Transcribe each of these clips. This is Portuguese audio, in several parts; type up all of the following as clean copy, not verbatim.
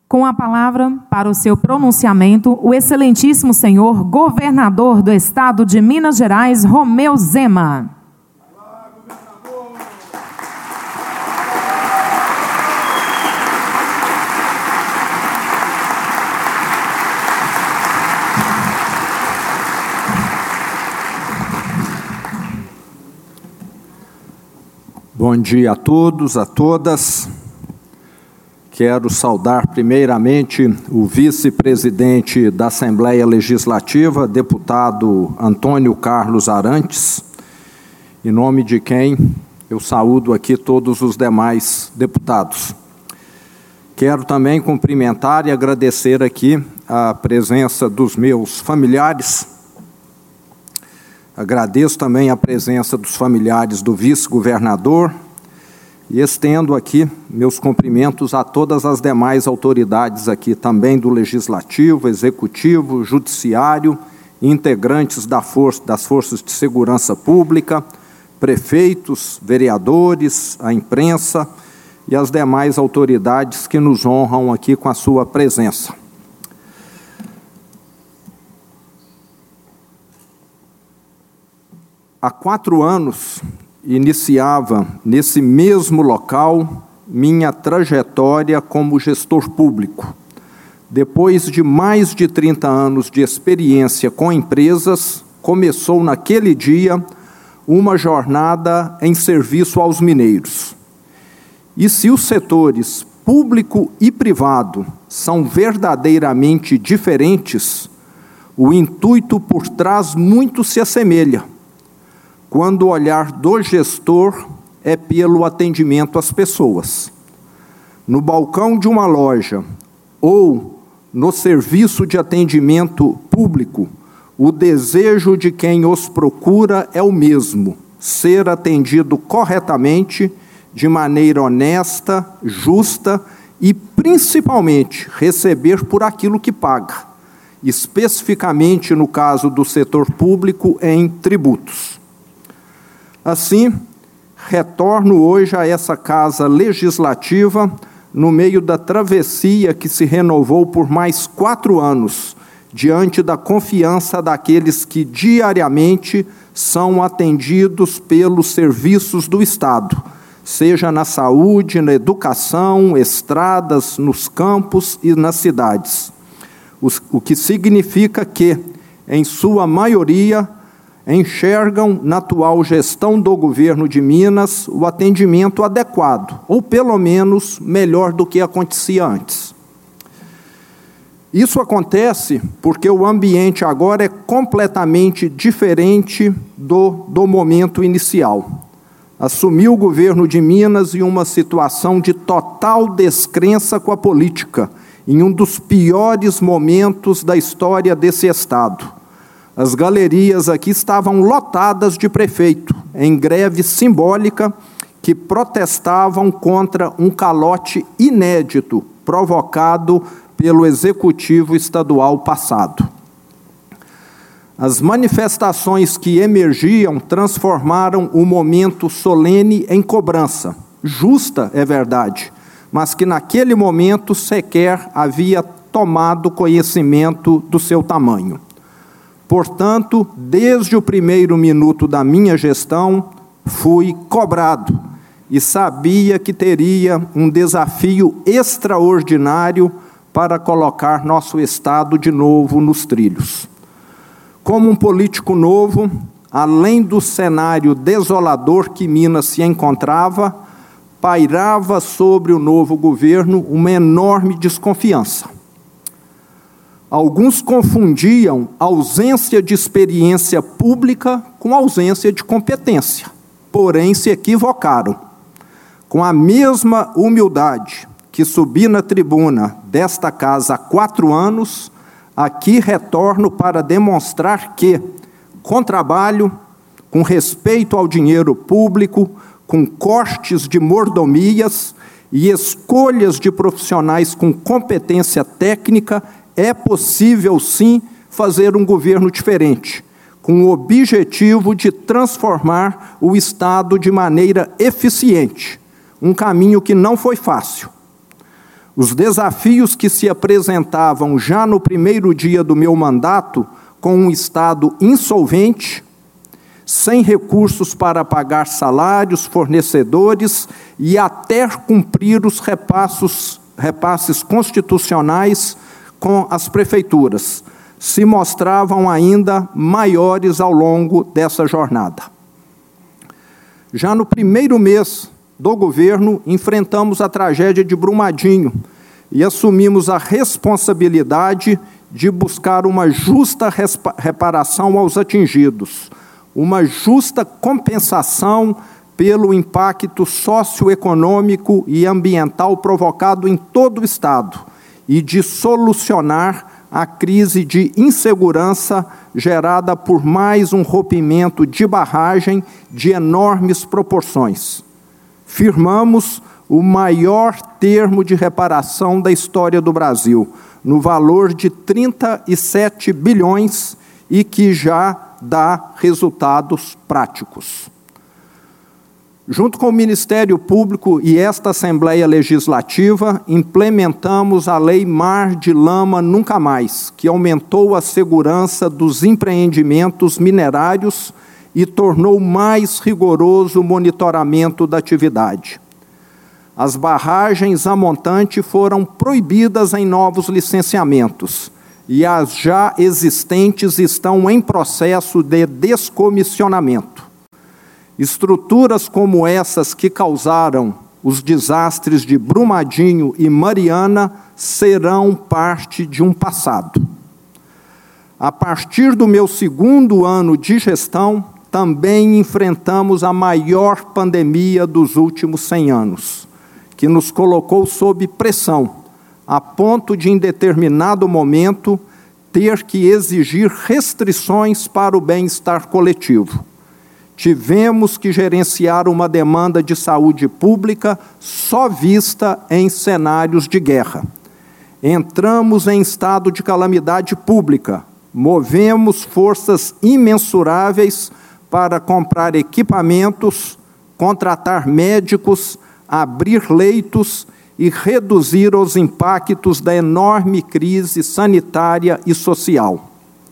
Com a palavra, para o seu pronunciamento, o excelentíssimo senhor governador do estado de Minas Gerais, Romeu Zema. Olá, governador! Bom dia a todos, a todas. Quero saudar primeiramente o vice-presidente da Assembleia Legislativa, deputado Antônio Carlos Arantes, em nome de quem eu saúdo aqui todos os demais deputados. Quero também cumprimentar e agradecer aqui a presença dos meus familiares. Agradeço também a presença dos familiares do vice-governador, e estendo aqui meus cumprimentos a todas as demais autoridades aqui, também do Legislativo, Executivo, Judiciário, integrantes das Forças de Segurança Pública, prefeitos, vereadores, a imprensa e as demais autoridades que nos honram aqui com a sua presença. Há 4 anos, iniciava nesse mesmo local minha trajetória como gestor público. Depois de mais de 30 anos de experiência com empresas, começou naquele dia uma jornada em serviço aos mineiros. E se os setores público e privado são verdadeiramente diferentes, o intuito por trás muito se assemelha, quando o olhar do gestor é pelo atendimento às pessoas. No balcão de uma loja ou no serviço de atendimento público, o desejo de quem os procura é o mesmo: ser atendido corretamente, de maneira honesta, justa e, principalmente, receber por aquilo que paga, especificamente no caso do setor público, em tributos. Assim, retorno hoje a essa casa legislativa no meio da travessia que se renovou por mais 4 anos, diante da confiança daqueles que diariamente são atendidos pelos serviços do Estado, seja na saúde, na educação, estradas, nos campos e nas cidades. O que significa que, em sua maioria, enxergam na atual gestão do governo de Minas o atendimento adequado, ou pelo menos melhor do que acontecia antes. Isso acontece porque o ambiente agora é completamente diferente do momento inicial. Assumiu o governo de Minas em uma situação de total descrença com a política, em um dos piores momentos da história desse estado. As galerias aqui estavam lotadas de prefeito, em greve simbólica, que protestavam contra um calote inédito provocado pelo Executivo Estadual passado. As manifestações que emergiam transformaram o momento solene em cobrança, justa, é verdade, mas que naquele momento sequer havia tomado conhecimento do seu tamanho. Portanto, desde o primeiro minuto da minha gestão, fui cobrado e sabia que teria um desafio extraordinário para colocar nosso Estado de novo nos trilhos. Como um político novo, além do cenário desolador que Minas se encontrava, pairava sobre o novo governo uma enorme desconfiança. Alguns confundiam ausência de experiência pública com ausência de competência, porém se equivocaram. Com a mesma humildade que subi na tribuna desta casa há 4 anos, aqui retorno para demonstrar que, com trabalho, com respeito ao dinheiro público, com cortes de mordomias e escolhas de profissionais com competência técnica, é possível, sim, fazer um governo diferente, com o objetivo de transformar o Estado de maneira eficiente, um caminho que não foi fácil. Os desafios que se apresentavam já no primeiro dia do meu mandato, com um Estado insolvente, sem recursos para pagar salários, fornecedores e até cumprir os repasses constitucionais com as prefeituras, se mostravam ainda maiores ao longo dessa jornada. Já no primeiro mês do governo, enfrentamos a tragédia de Brumadinho e assumimos a responsabilidade de buscar uma justa reparação aos atingidos, uma justa compensação pelo impacto socioeconômico e ambiental provocado em todo o Estado e de solucionar a crise de insegurança gerada por mais um rompimento de barragem de enormes proporções. Firmamos o maior termo de reparação da história do Brasil, no valor de 37 bilhões e que já dá resultados práticos. Junto com o Ministério Público e esta Assembleia Legislativa, implementamos a Lei Mar de Lama Nunca Mais, que aumentou a segurança dos empreendimentos minerários e tornou mais rigoroso o monitoramento da atividade. As barragens a montante foram proibidas em novos licenciamentos e as já existentes estão em processo de descomissionamento. Estruturas como essas que causaram os desastres de Brumadinho e Mariana serão parte de um passado. A partir do meu segundo ano de gestão, também enfrentamos a maior pandemia dos últimos 100 anos, que nos colocou sob pressão, a ponto de, em determinado momento, ter que exigir restrições para o bem-estar coletivo. Tivemos que gerenciar uma demanda de saúde pública só vista em cenários de guerra. Entramos em estado de calamidade pública, movemos forças imensuráveis para comprar equipamentos, contratar médicos, abrir leitos e reduzir os impactos da enorme crise sanitária e social.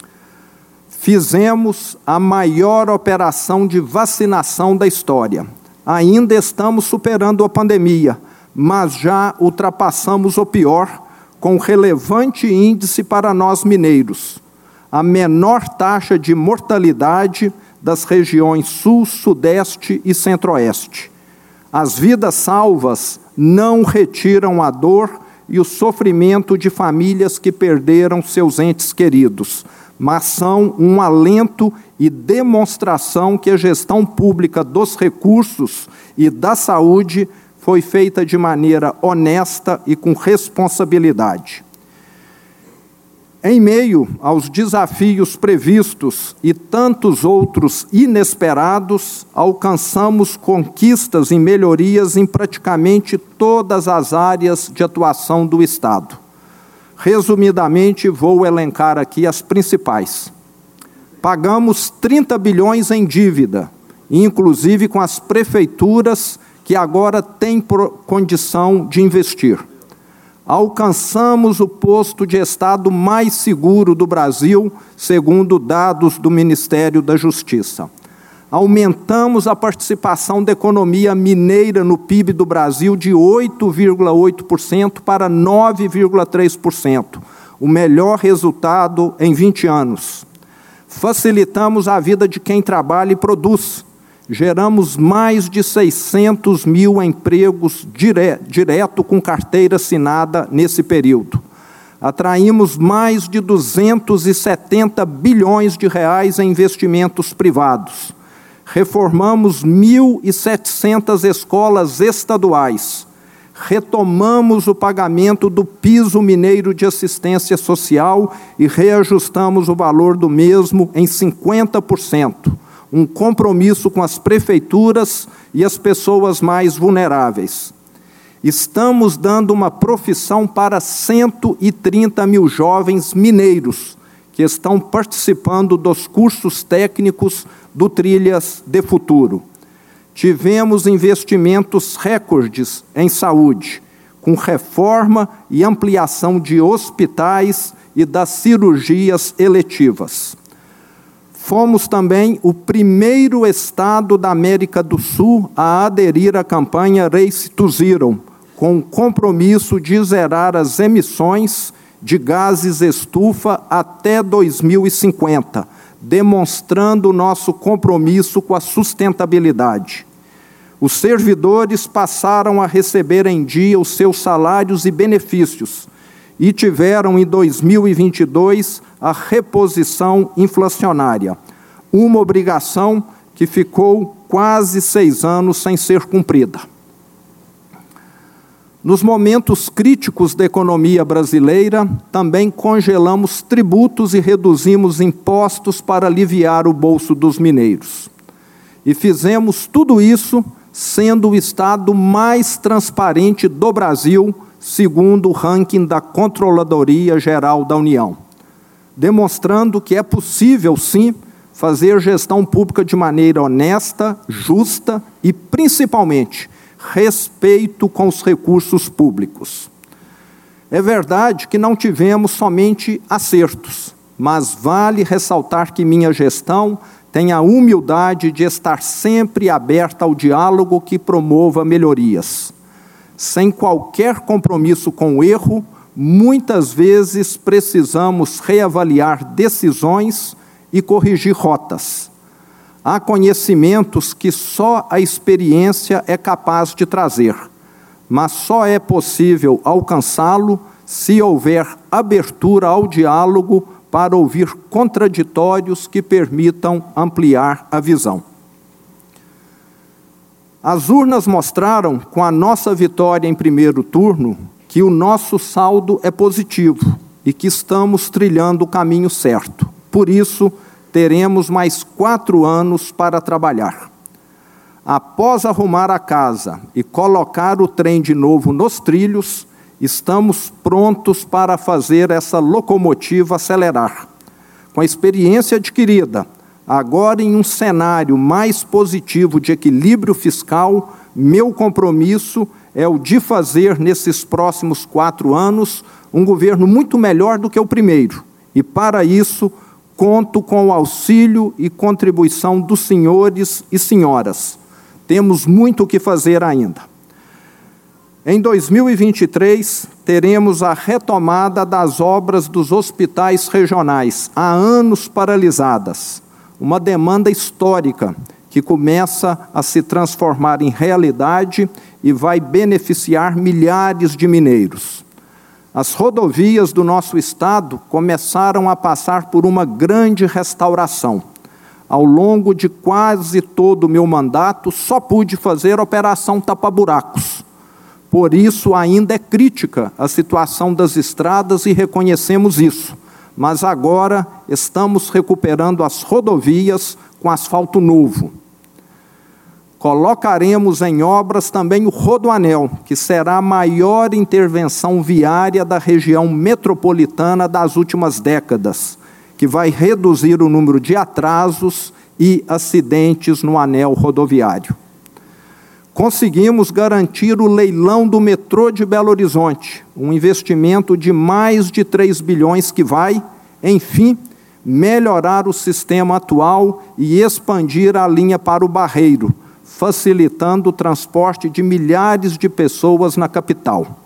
Fizemos a maior operação de vacinação da história. Ainda estamos superando a pandemia, mas já ultrapassamos o pior, com relevante índice para nós mineiros. A menor taxa de mortalidade das regiões Sul, Sudeste e Centro-Oeste. As vidas salvas não retiram a dor e o sofrimento de famílias que perderam seus entes queridos, mas são um alento e demonstração que a gestão pública dos recursos e da saúde foi feita de maneira honesta e com responsabilidade. Em meio aos desafios previstos e tantos outros inesperados, alcançamos conquistas e melhorias em praticamente todas as áreas de atuação do Estado. Resumidamente, vou elencar aqui as principais. Pagamos 30 bilhões em dívida, inclusive com as prefeituras que agora têm condição de investir. Alcançamos o posto de Estado mais seguro do Brasil, segundo dados do Ministério da Justiça. Aumentamos a participação da economia mineira no PIB do Brasil de 8,8% para 9,3%, o melhor resultado em 20 anos. Facilitamos a vida de quem trabalha e produz. Geramos mais de 600 mil empregos direto com carteira assinada nesse período. Atraímos mais de 270 bilhões de reais em investimentos privados. Reformamos 1.700 escolas estaduais. Retomamos o pagamento do piso mineiro de assistência social e reajustamos o valor do mesmo em 50%. Um compromisso com as prefeituras e as pessoas mais vulneráveis. Estamos dando uma profissão para 130 mil jovens mineiros que estão participando dos cursos técnicos do Trilhas de Futuro. Tivemos investimentos recordes em saúde, com reforma e ampliação de hospitais e das cirurgias eletivas. Fomos também o primeiro estado da América do Sul a aderir à campanha Race to Zero, com o compromisso de zerar as emissões de gases estufa até 2050, demonstrando nosso compromisso com a sustentabilidade. Os servidores passaram a receber em dia os seus salários e benefícios e tiveram em 2022 a reposição inflacionária, uma obrigação que ficou quase 6 anos sem ser cumprida. Nos momentos críticos da economia brasileira, também congelamos tributos e reduzimos impostos para aliviar o bolso dos mineiros. E fizemos tudo isso sendo o estado mais transparente do Brasil, segundo o ranking da Controladoria Geral da União, demonstrando que é possível, sim, fazer gestão pública de maneira honesta, justa e, principalmente, respeito com os recursos públicos. É verdade que não tivemos somente acertos, mas vale ressaltar que minha gestão tem a humildade de estar sempre aberta ao diálogo que promova melhorias. Sem qualquer compromisso com o erro, muitas vezes precisamos reavaliar decisões e corrigir rotas. Há conhecimentos que só a experiência é capaz de trazer, mas só é possível alcançá-lo se houver abertura ao diálogo para ouvir contraditórios que permitam ampliar a visão. As urnas mostraram, com a nossa vitória em primeiro turno, que o nosso saldo é positivo e que estamos trilhando o caminho certo. Por isso, teremos mais 4 anos para trabalhar. Após arrumar a casa e colocar o trem de novo nos trilhos, estamos prontos para fazer essa locomotiva acelerar. Com a experiência adquirida, agora em um cenário mais positivo de equilíbrio fiscal, meu compromisso é o de fazer, nesses próximos 4 anos, um governo muito melhor do que o primeiro. E, para isso, conto com o auxílio e contribuição dos senhores e senhoras. Temos muito o que fazer ainda. Em 2023, teremos a retomada das obras dos hospitais regionais, há anos paralisadas. Uma demanda histórica que começa a se transformar em realidade e vai beneficiar milhares de mineiros. As rodovias do nosso estado começaram a passar por uma grande restauração. Ao longo de quase todo o meu mandato, só pude fazer operação tapa-buracos. Por isso, ainda é crítica a situação das estradas e reconhecemos isso. Mas agora estamos recuperando as rodovias com asfalto novo. Colocaremos em obras também o Rodoanel, que será a maior intervenção viária da região metropolitana das últimas décadas, que vai reduzir o número de atrasos e acidentes no anel rodoviário. Conseguimos garantir o leilão do metrô de Belo Horizonte, um investimento de mais de 3 bilhões que vai, enfim, melhorar o sistema atual e expandir a linha para o Barreiro, facilitando o transporte de milhares de pessoas na capital.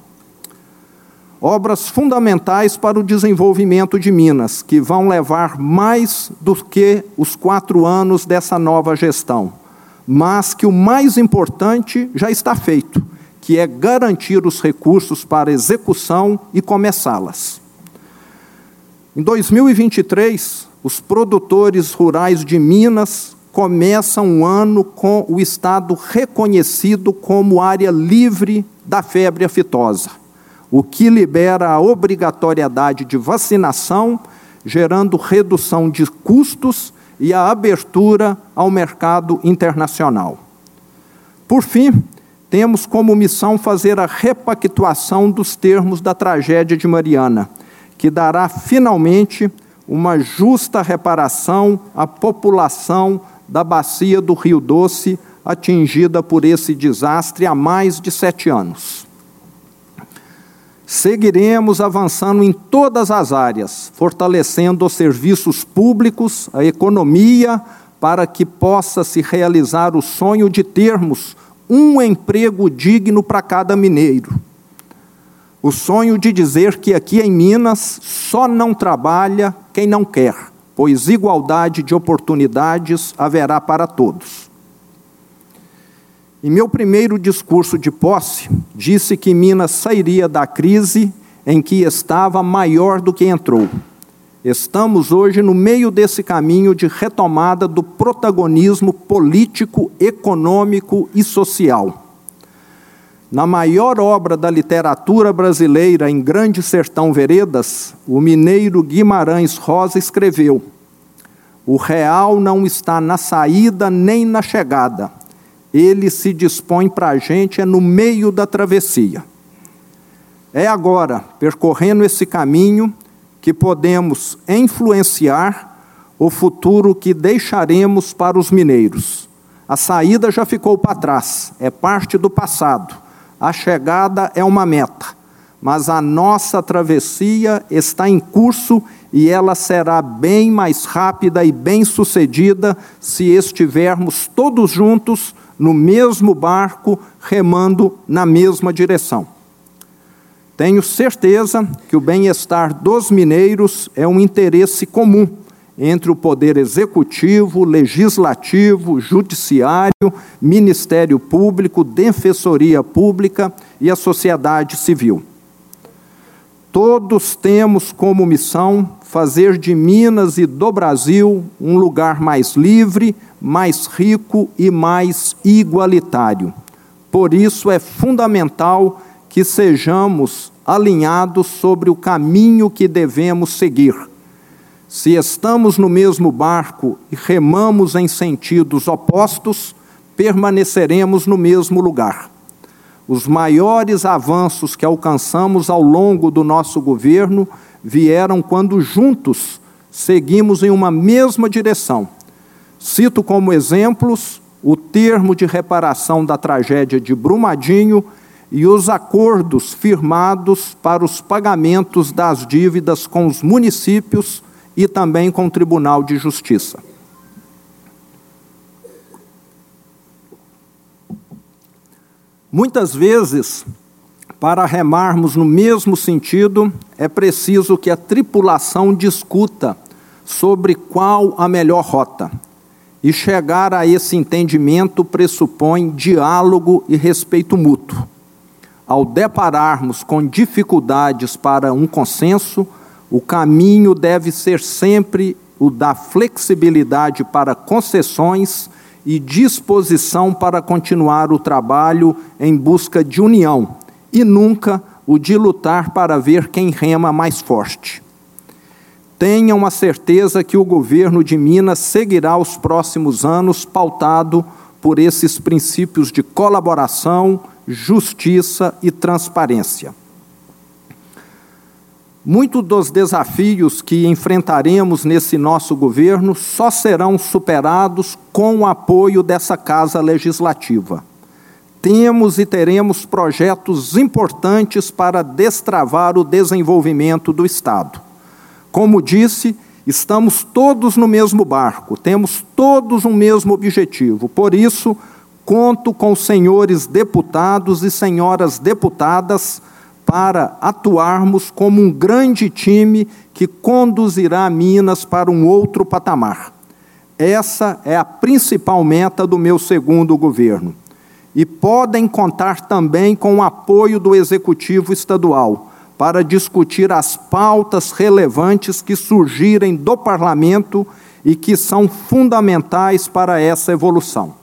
Obras fundamentais para o desenvolvimento de Minas, que vão levar mais do que os 4 anos dessa nova gestão, mas que o mais importante já está feito, que é garantir os recursos para execução e começá-las. Em 2023, os produtores rurais de Minas começam o ano com o estado reconhecido como área livre da febre aftosa, o que libera a obrigatoriedade de vacinação, gerando redução de custos e a abertura ao mercado internacional. Por fim, temos como missão fazer a repactuação dos termos da tragédia de Mariana, que dará finalmente uma justa reparação à população da bacia do Rio Doce, atingida por esse desastre há mais de 7 anos. Seguiremos avançando em todas as áreas, fortalecendo os serviços públicos, a economia, para que possa se realizar o sonho de termos um emprego digno para cada mineiro. O sonho de dizer que aqui em Minas só não trabalha quem não quer, pois igualdade de oportunidades haverá para todos. Em meu primeiro discurso de posse, disse que Minas sairia da crise em que estava maior do que entrou. Estamos hoje no meio desse caminho de retomada do protagonismo político, econômico e social. Na maior obra da literatura brasileira, Em Grande Sertão Veredas, o mineiro Guimarães Rosa escreveu: "O real não está na saída nem na chegada. Ele se dispõe para a gente no meio da travessia." É agora, percorrendo esse caminho, que podemos influenciar o futuro que deixaremos para os mineiros. A saída já ficou para trás, é parte do passado. A chegada é uma meta, mas a nossa travessia está em curso e ela será bem mais rápida e bem-sucedida se estivermos todos juntos no mesmo barco, remando na mesma direção. Tenho certeza que o bem-estar dos mineiros é um interesse comum entre o Poder Executivo, Legislativo, Judiciário, Ministério Público, Defensoria Pública e a sociedade civil. Todos temos como missão fazer de Minas e do Brasil um lugar mais livre, mais rico e mais igualitário. Por isso é fundamental que sejamos alinhados sobre o caminho que devemos seguir. Se estamos no mesmo barco e remamos em sentidos opostos, permaneceremos no mesmo lugar. Os maiores avanços que alcançamos ao longo do nosso governo vieram quando juntos seguimos em uma mesma direção. Cito como exemplos o termo de reparação da tragédia de Brumadinho e os acordos firmados para os pagamentos das dívidas com os municípios e também com o Tribunal de Justiça. Muitas vezes, para remarmos no mesmo sentido, é preciso que a tripulação discuta sobre qual a melhor rota. E chegar a esse entendimento pressupõe diálogo e respeito mútuo. Ao depararmos com dificuldades para um consenso, o caminho deve ser sempre o da flexibilidade para concessões e disposição para continuar o trabalho em busca de união, e nunca o de lutar para ver quem rema mais forte. Tenham a certeza que o governo de Minas seguirá os próximos anos pautado por esses princípios de colaboração, justiça e transparência. Muitos dos desafios que enfrentaremos nesse nosso governo só serão superados com o apoio dessa Casa Legislativa. Temos e teremos projetos importantes para destravar o desenvolvimento do Estado. Como disse, estamos todos no mesmo barco, temos todos um mesmo objetivo. Por isso, conto com os senhores deputados e senhoras deputadas para atuarmos como um grande time que conduzirá Minas para um outro patamar. Essa é a principal meta do meu segundo governo. E podem contar também com o apoio do Executivo Estadual para discutir as pautas relevantes que surgirem do Parlamento e que são fundamentais para essa evolução.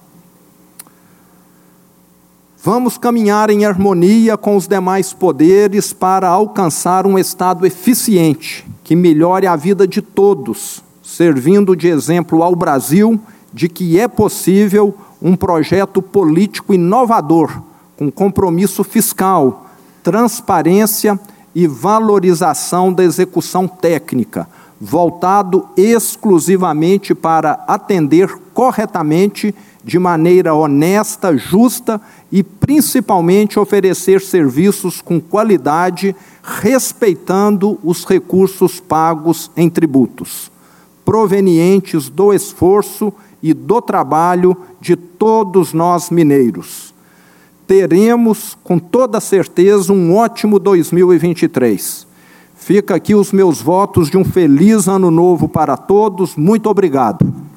Vamos caminhar em harmonia com os demais poderes para alcançar um Estado eficiente, que melhore a vida de todos, servindo de exemplo ao Brasil de que é possível um projeto político inovador, com compromisso fiscal, transparência e valorização da execução técnica, voltado exclusivamente para atender corretamente, de maneira honesta, justa e, principalmente, oferecer serviços com qualidade, respeitando os recursos pagos em tributos, provenientes do esforço e do trabalho de todos nós mineiros. Teremos, com toda certeza, um ótimo 2023. Fica aqui os meus votos de um feliz ano novo para todos. Muito obrigado.